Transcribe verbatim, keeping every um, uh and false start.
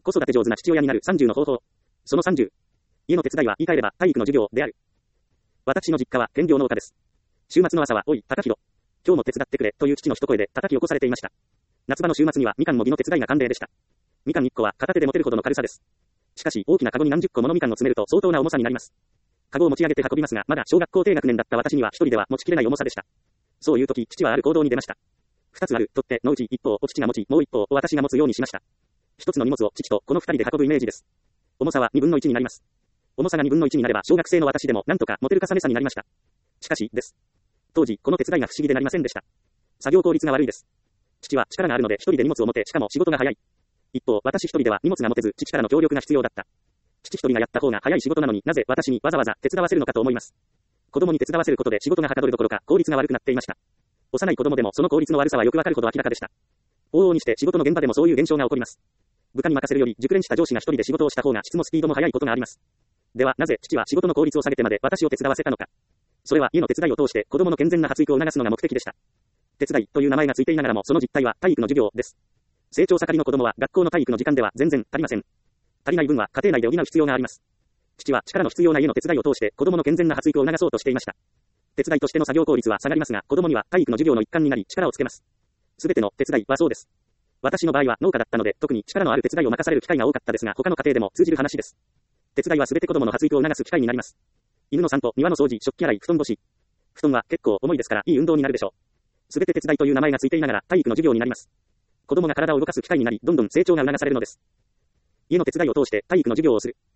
子育て上手な父親になるさんじゅうの方法。そのさんじゅう。家の手伝いは言い換えれば体育の授業である。私の実家は兼業農家です。週末の朝は、おい、高弘。今日も手伝ってくれ、という父の一声で叩き起こされていました。夏場の週末にはみかんもぎの手伝いが慣例でした。みかんいっこは片手で持てるほどの軽さです。しかし、大きなカゴに何十個ものみかんを詰めると相当な重さになります。カゴを持ち上げて運びますが、まだ小学校低学年だった私には一人では持ちきれない重さでした。そういう時、父はある行動に出ました。二つある、取ってのうち一方を父が持ち、もう一方を私が持つようにしました。一つの荷物を父とこの二人で運ぶイメージです。重さは二分の一になります。重さが二分の一になれば小学生の私でもなんとか持てる重ねさになりました。しかし、です。当時、この手伝いが不思議でなりませんでした。作業効率が悪いです。父は力があるので一人で荷物を持て、しかも仕事が早い。一方、私一人では荷物が持てず、父からの協力が必要だった。父一人がやった方が早い仕事なのになぜ私にわざわざ手伝わせるのかと思います。子供に手伝わせることで仕事がはかどるどころか効率が悪くなっていました。幼い子供でもその効率の悪さはよくわかるほど明らかでした。往々にして仕事の現場でもそういう現象が起こります。部下に任せるより熟練した上司が一人で仕事をした方が質もスピードも速いことがあります。ではなぜ父は仕事の効率を下げてまで私を手伝わせたのか。それは家の手伝いを通して子供の健全な発育を促すのが目的でした。手伝いという名前がついていながらもその実態は体育の授業です。成長盛りの子供は学校の体育の時間では全然足りません。足りない分は家庭内で補う必要があります。父は力の必要な家の手伝いを通して子供の健全な発育を促そうとしていました。手伝いとしての作業効率は下がりますが、子供には体育の授業の一環になり力をつけます。すべての手伝いはそうです。私の場合は農家だったので特に力のある手伝いを任される機会が多かったですが、他の家庭でも通じる話です。手伝いはすべて子供の発育を促す機会になります。犬の散歩、庭の掃除、食器洗い、布団干し。布団は結構重いですからいい運動になるでしょう。すべて手伝いという名前がついていながら体育の授業になります。子供が体を動かす機会になり、どんどん成長が促されるのです。家の手伝いを通して体育の授業をする。